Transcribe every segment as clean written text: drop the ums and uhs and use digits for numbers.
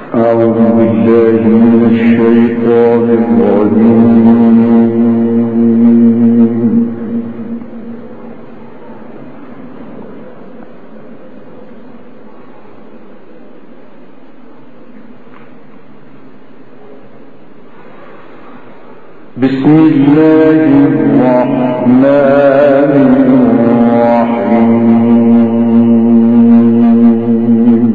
بسم الله الرحمن الرحيم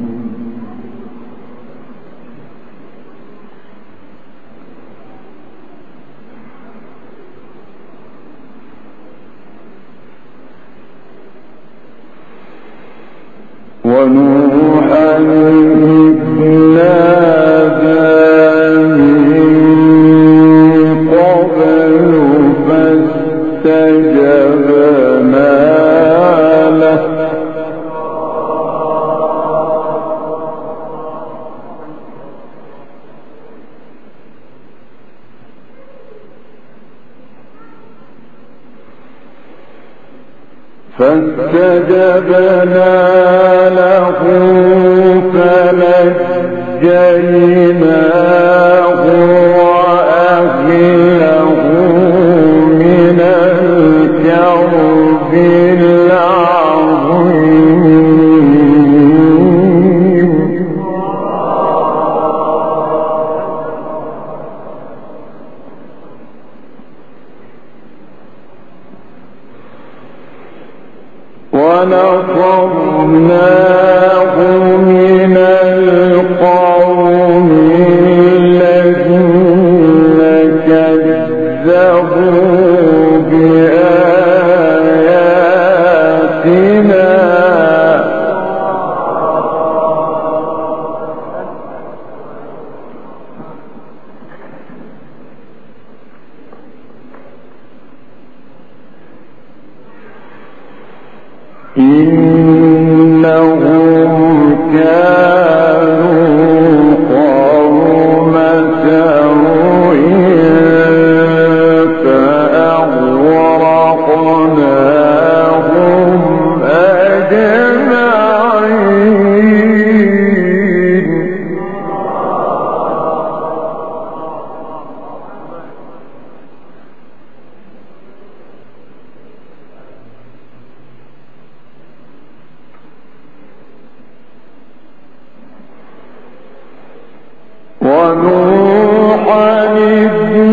ونوحا إذ نادى فاستجبنا له فنجيناه وأهله من الكرب العظيم ونصرناه من القوم الذين كذبوا بآياتنا إنهم كانوا قوم سوء فأغرقناهم أجمعين ونوحا إذ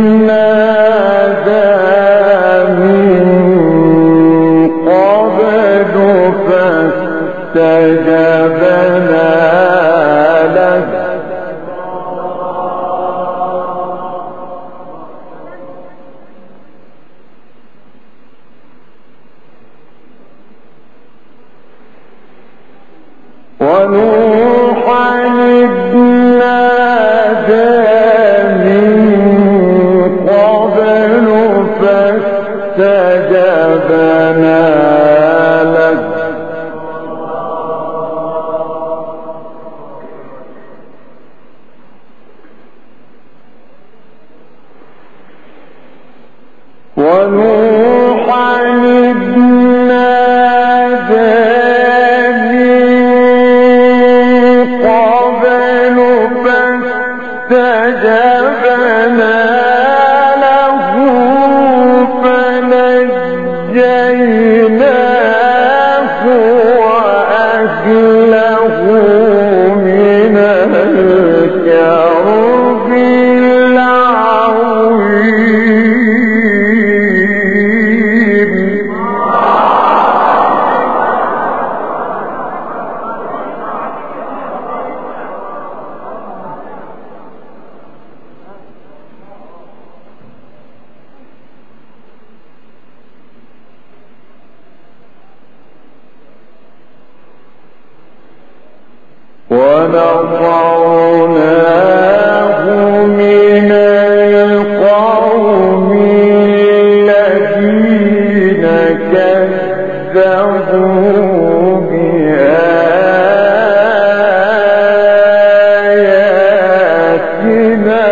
نادى من قبل فاستجبنا له ونوحا إذ نادى من قبل فاستجبنا له ونوحا إذ نادى فاستجبنا له فنجيناه وأهله من الكرب العظيم ونصرناه من القوم الذين كذبوا بآياتنا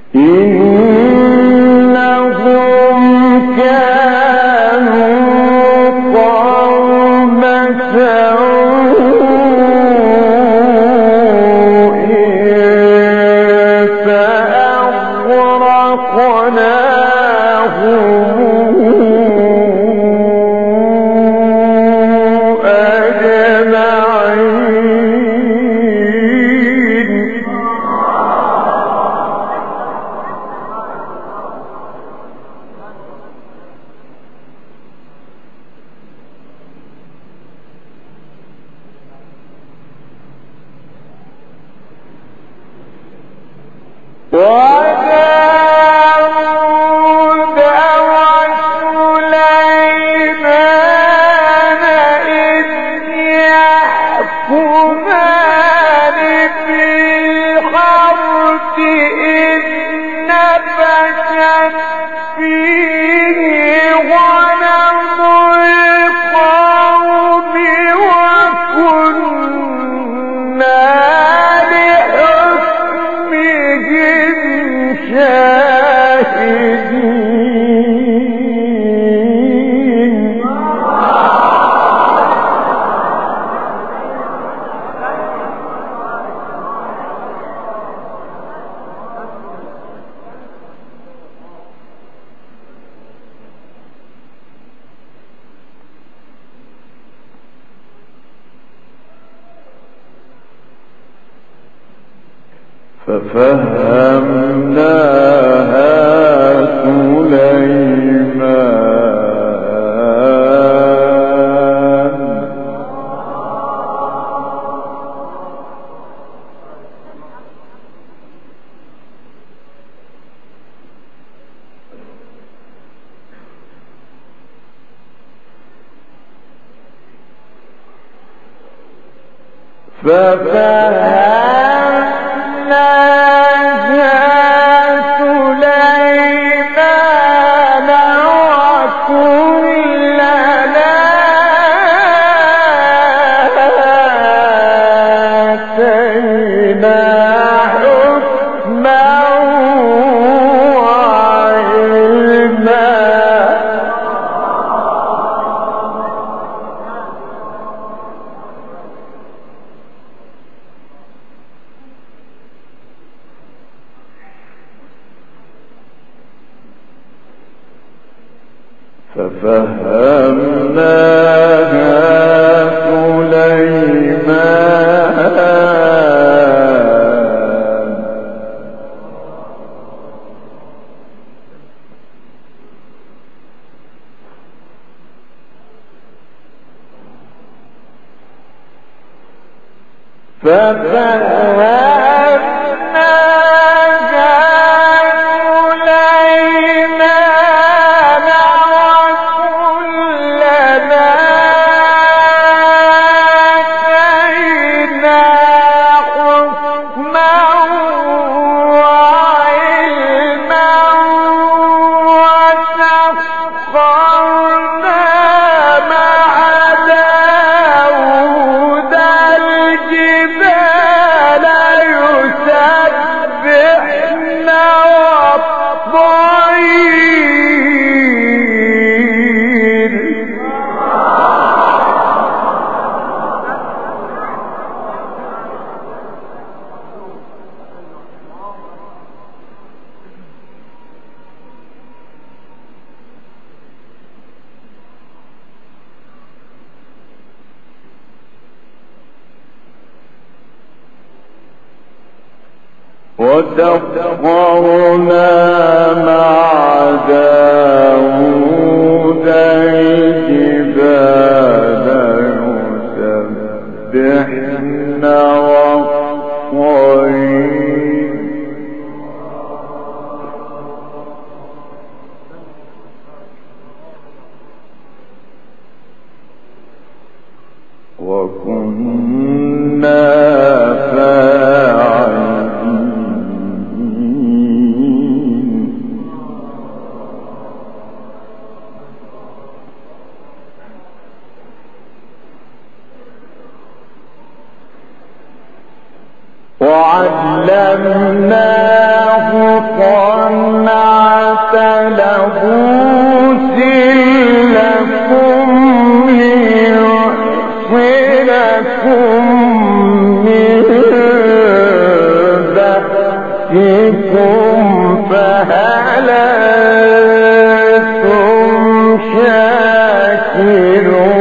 وسخرنا مع داود الجبال يسبحن والطير وكنا فهل أنتم شاكرون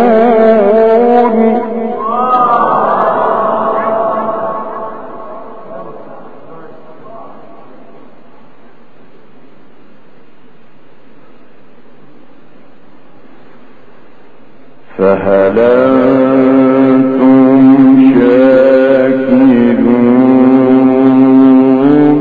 فهل أنتم شاكرون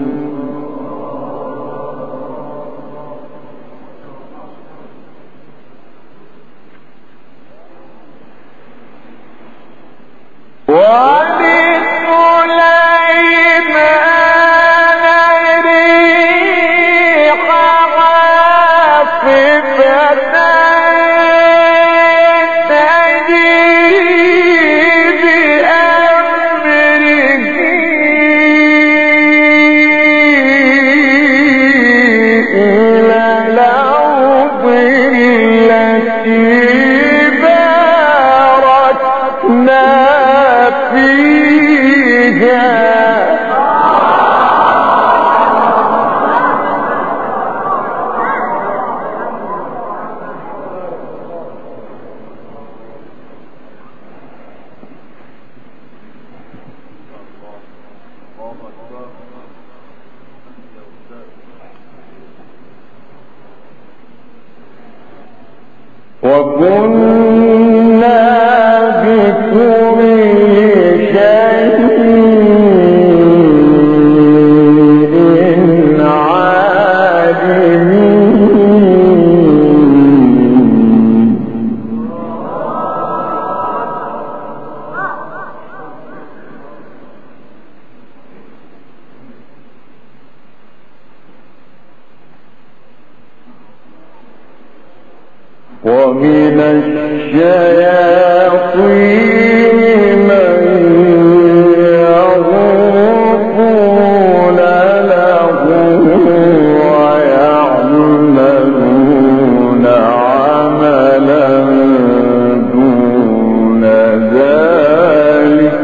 ولسليمان ريح وكنا بكل شيء عالمين ومن الشياطين من يغوصون له ويعملون عملا دون ذلك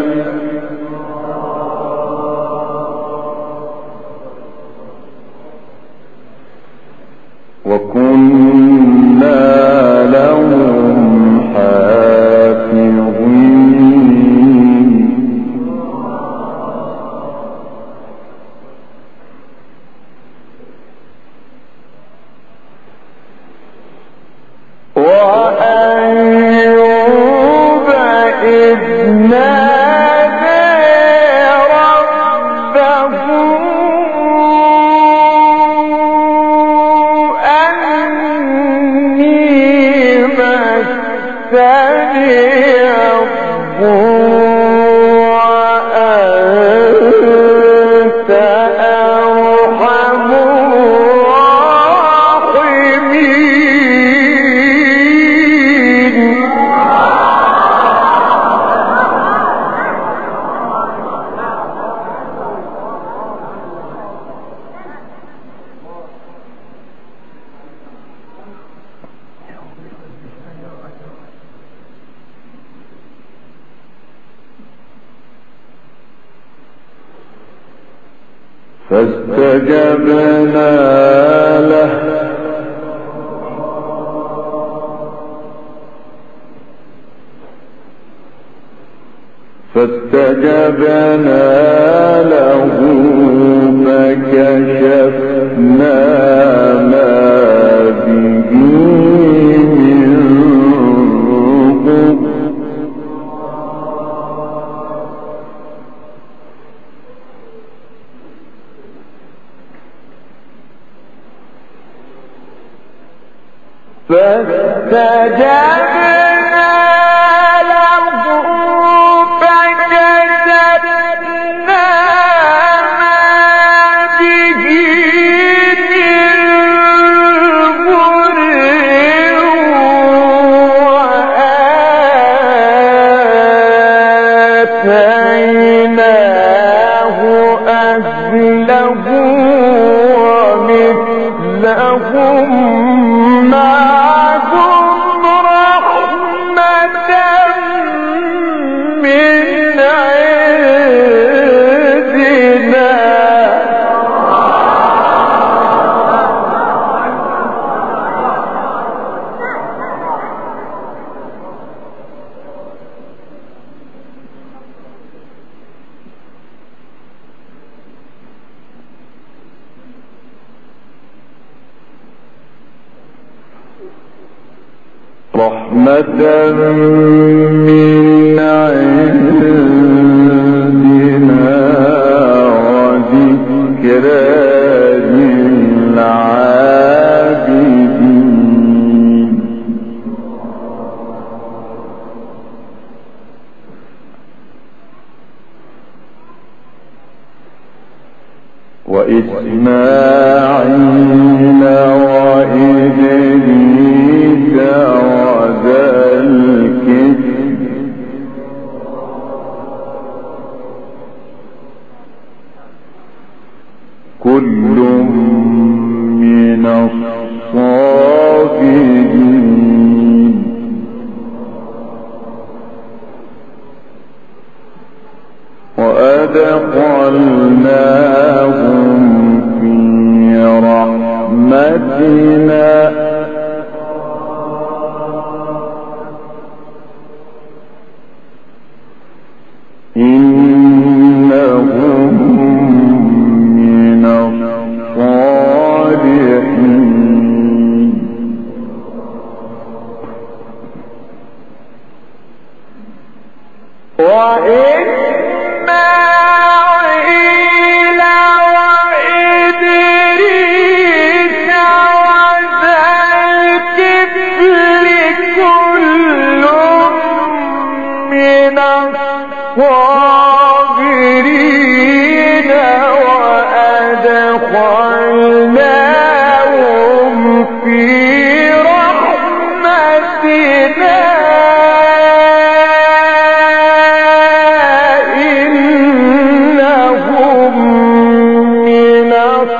وكنا لهم حافظين وأيوب إذ نادى ربه وأنت أرحم الراحمين فاستجبنا له فكشفنا ما به من ضر فاستجبنا له فكشفنا ما به من ضر وآتيناه أهله ومثلهم معهم رحمة من عندنا رحمة من عندنا وذكرى للعابدين وإسماعيل وإدريس وذا الكفل كل من الصابرين وأدخلناهم في رحمتنا إنهم من الصالحين وإسماعيل وإدريس وذا الكفل كل من الصابرين وأدخلناهم في رحمتنا إنهم من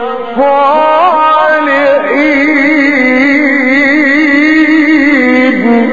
الصالحين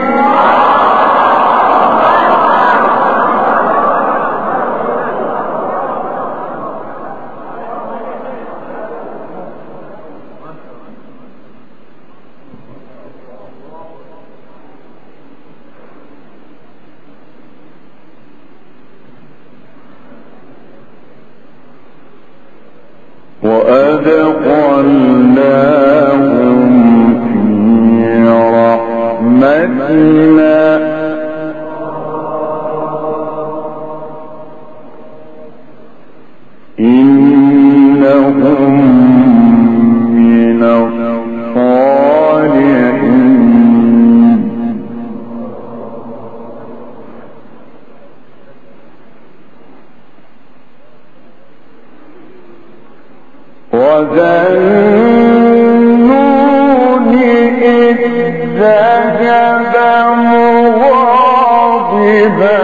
وأدخلناهم في رحمتنا إنهم من الصالحين وذا النون إذ ذهب مغاضبا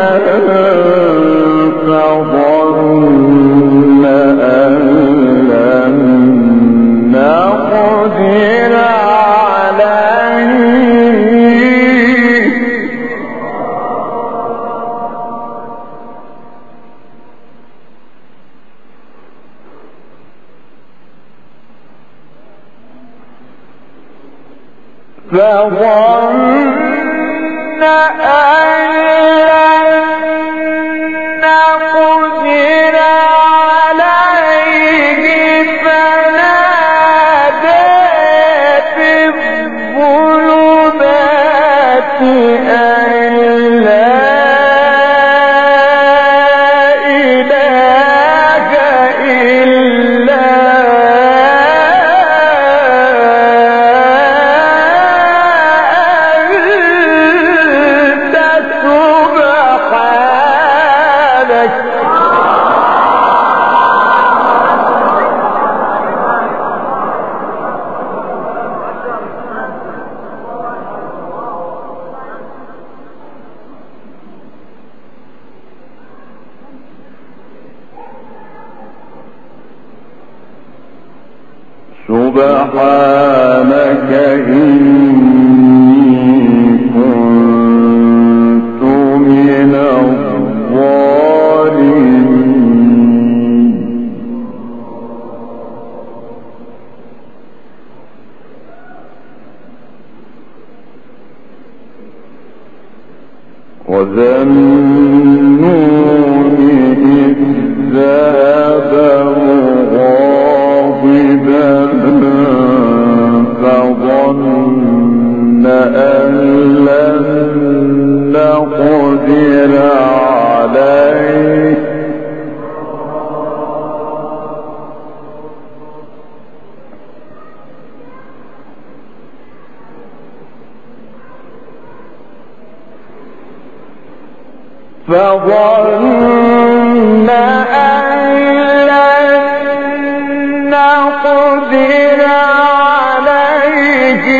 فظن أن لن نقدر عليه فظن أن لن نقدر عليه فنادى في الظلمات أن لا إله إلا سبحانك إني كنت من الظالمين وذا النون إذ ذهب مغاضبا فظن أن لن فظن أن لن نقدر عليه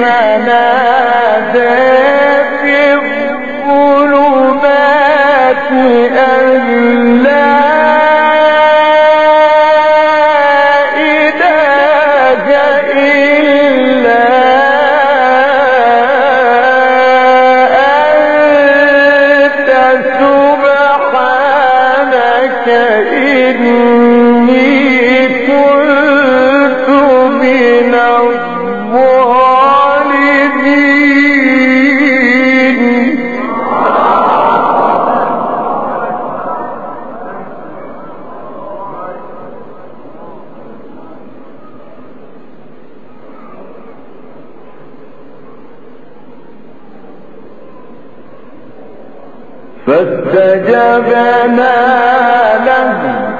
فنادى في الظلمات أن لا إله إلا أنت سبحانك إني كنت من الظالمين. فاستجبنا له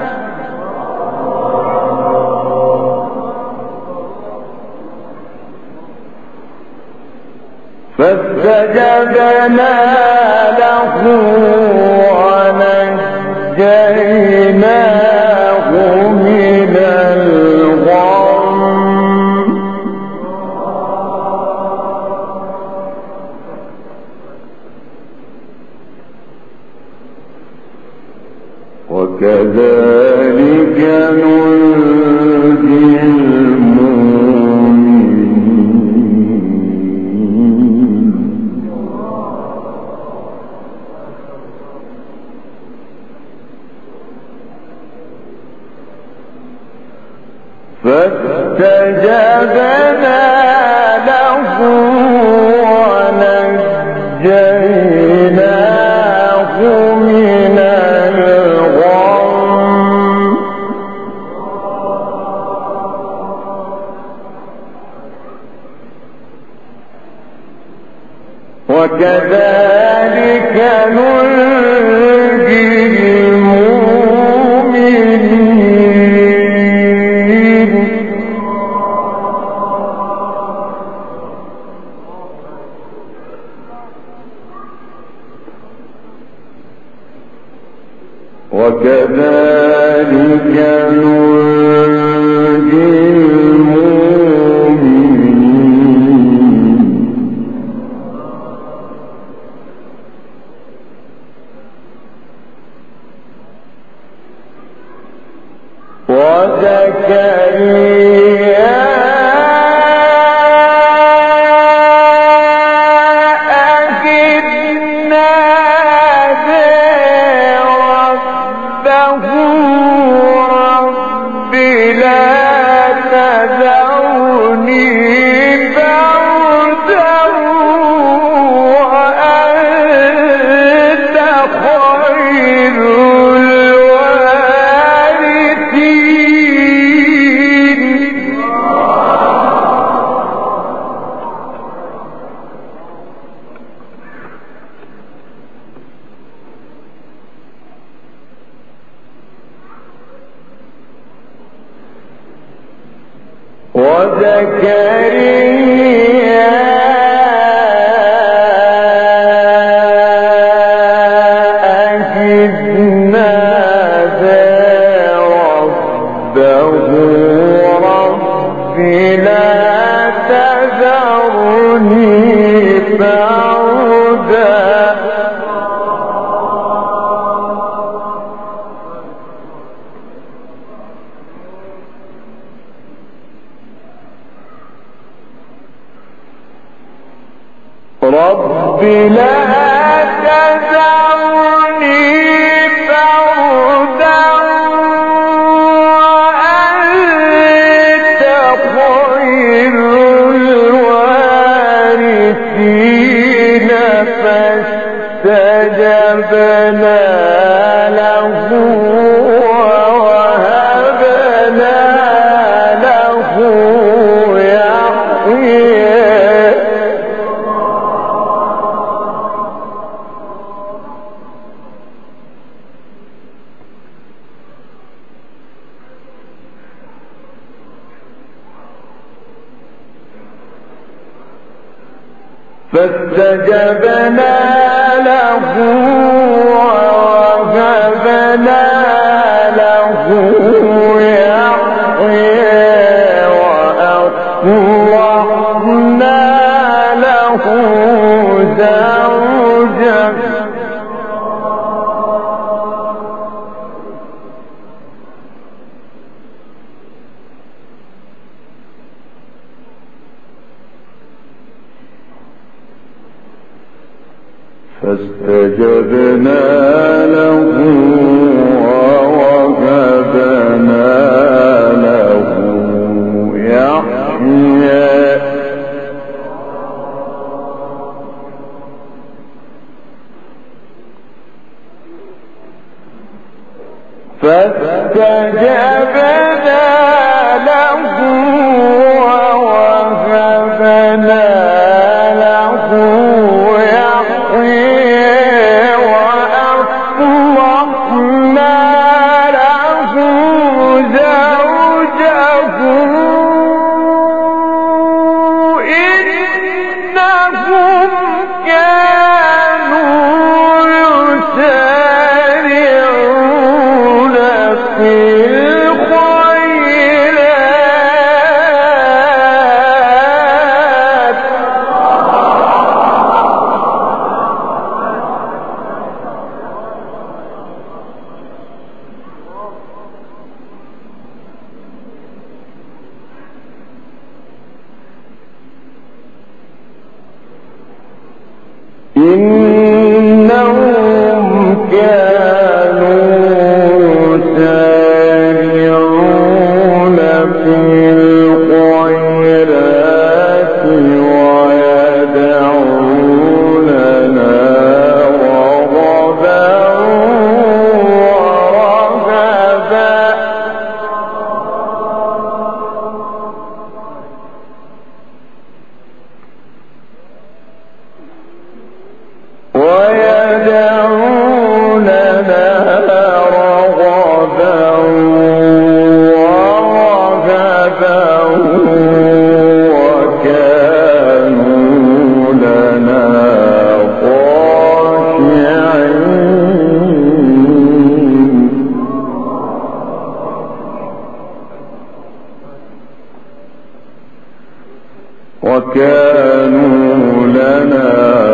ونجيناه من الغم. وكذلك ننجي المؤمنين. فاستجبنا له ونجيناه من الغم. وكذلك ننجي المؤمنين. وكذلك ننجي المؤمنين. وزكريا إذ نادى ربه رب لا تذرني فردا وأنت خير وزكريا إذ نادى ربه رب لا تذرني فردا رب لا تذرني فردا وأنت خير الوارثين. فاستجبنا له ووهبنا له يحيى. فاستجبنا له ووهبنا له يحيى وأصلحنا له زوجه فاستجبنا له ووهبنا له يحيى فاستجبنا له ووهبنا له إنهم كانوا يسارعون في الخيرات ويدعوننا رغبا ورهبا وكانوا لنا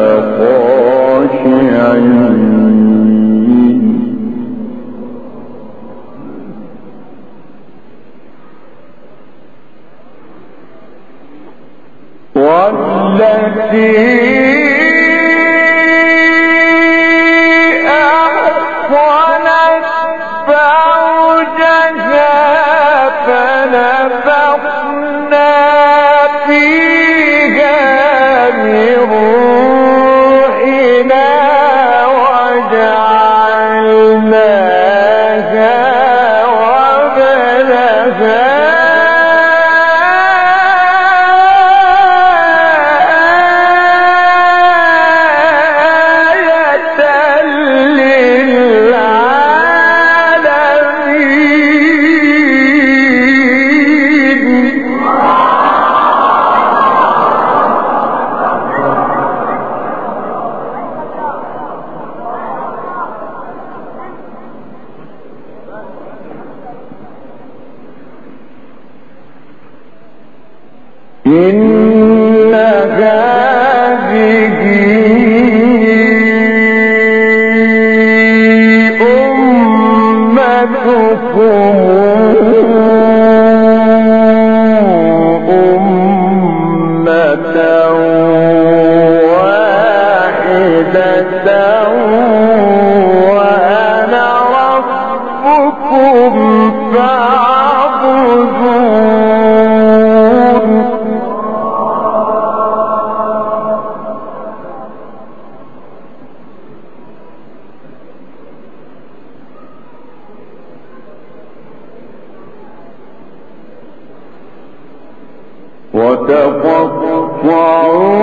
خاشعين والتي أحصنت فرجها فنفخنا فيها من روحنا وجعلناها وابنها إن هذه أمتكم أمة واحدة وأنا ربكم فاعبدون وتقطعوا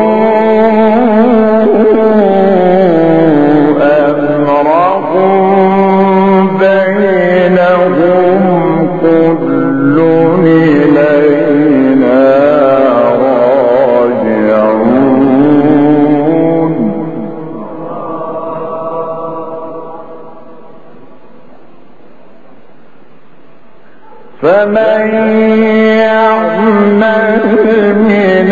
أمرهم بينهم كل إلينا راجعون فمن يعمل من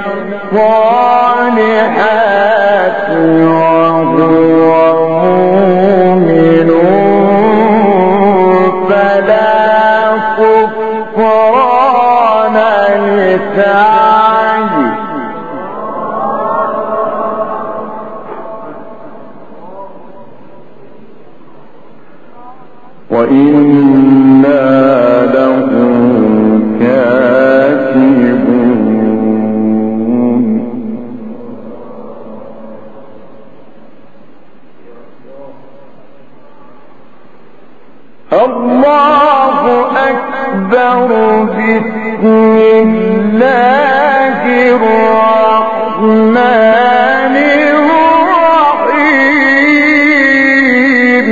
الصالحات وهو مؤمن فلا كفران لسعيه وإنا له كاتبون. الله أكبر. بسم الله الرحمن الرحيم.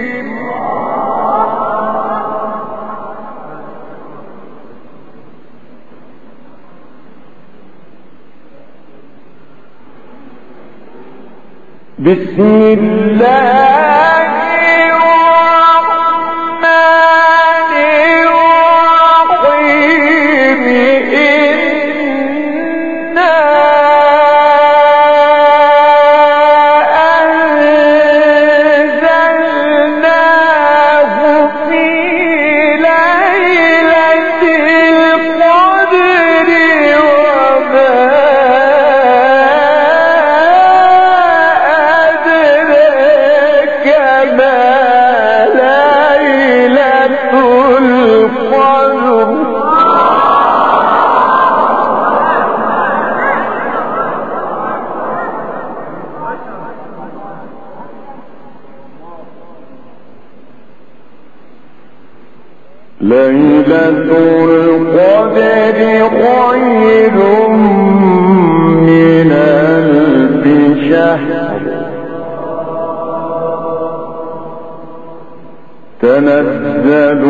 بسم الله الرحمن الرحيم. إنا أنزلناه في ليلة القدر وما ليلة القدر خير من ألف شهر تنزل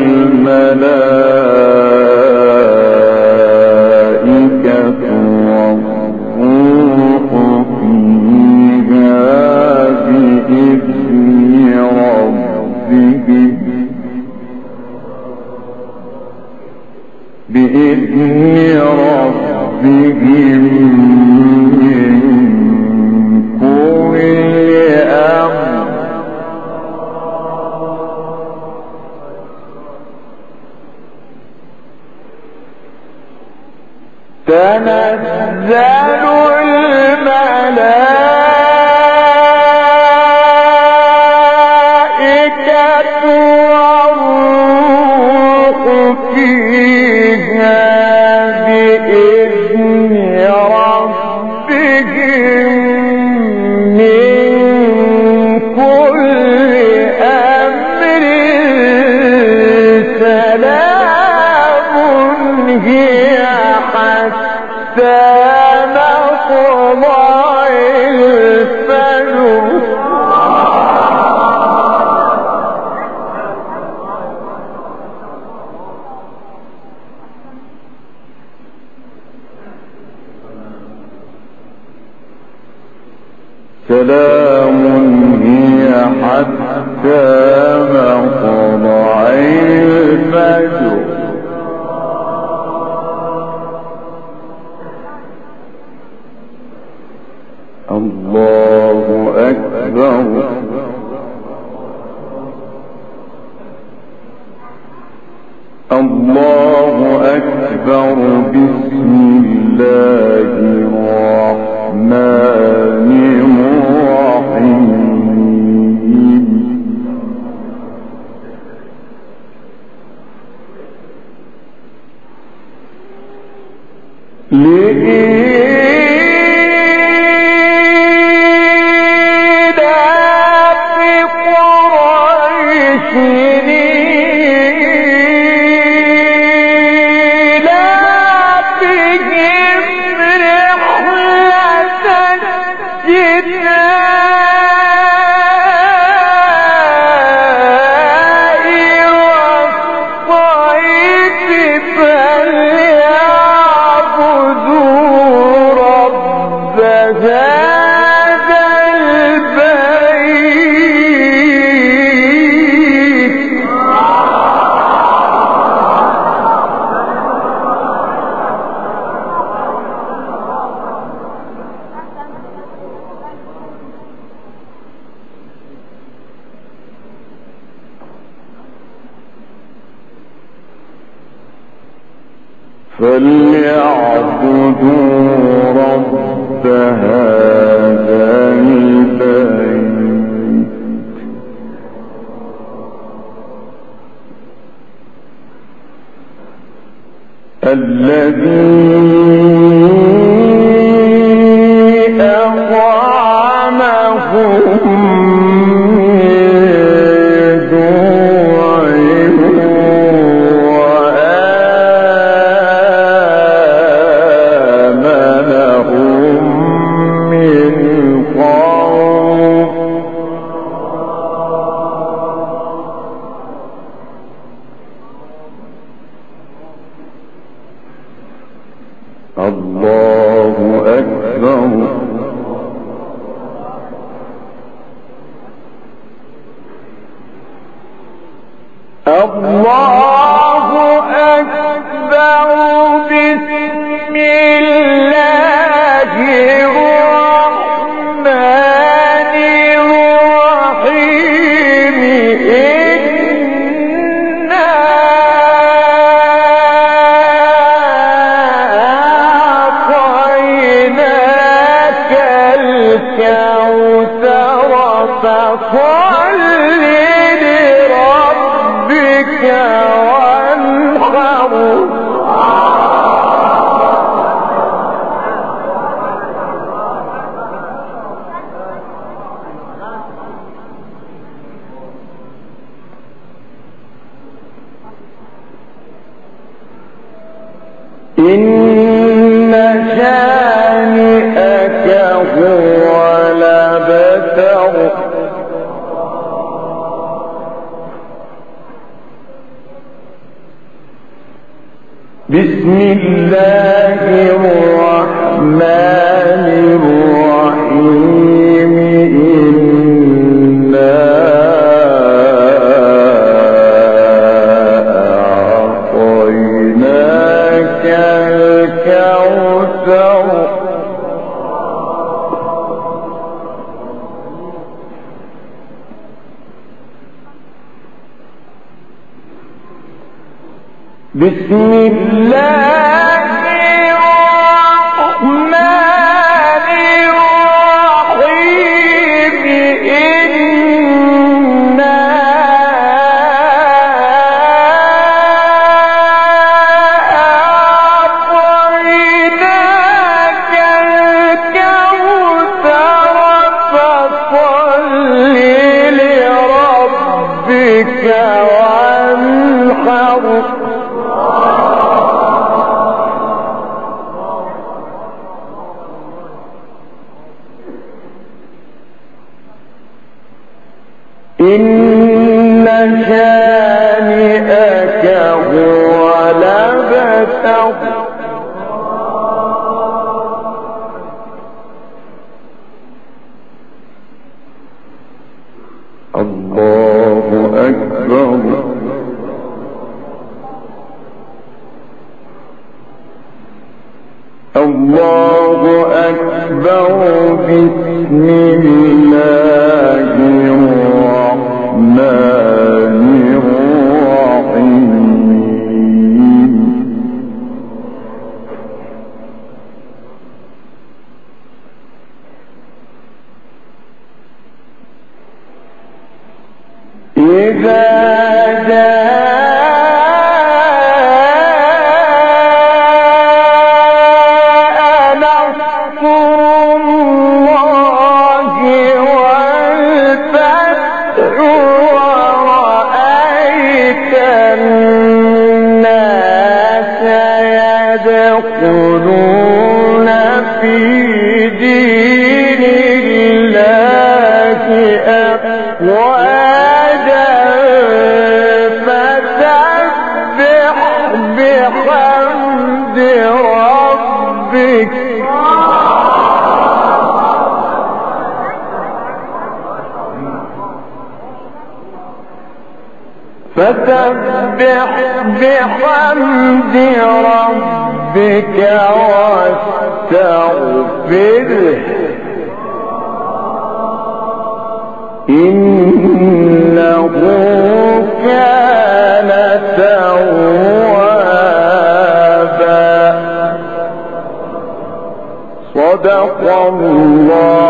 الملائكة والروح فيها بإذن ربهم من كل أمر. تنزل الملائكة والروح فيها بإذن ربهم من كل أمر. سلام هي حتى مطلع الفجر. سلام هي حتى مطلع الفجر. الله أكبر. الله أكبر. بسم الله الرحمن الرحيم. فليعبدوا فليعبدوا رب هذا البيت الذي إن شانئك هو الأبتر بسم الله الرحمن الرحيم إنا أعطيناك الكوثر بسم الله الرحمن الرحيم إنا أعطيناك الكوثر فصل لربك وانحر إن شانئك هو الأبتر الله أكبر الله أكبر بسم الله الرحمن الرحيم إذا يدخلون في دين الله أفواجا فسبح بحمد ربك واستغفره إنه كان توابا والله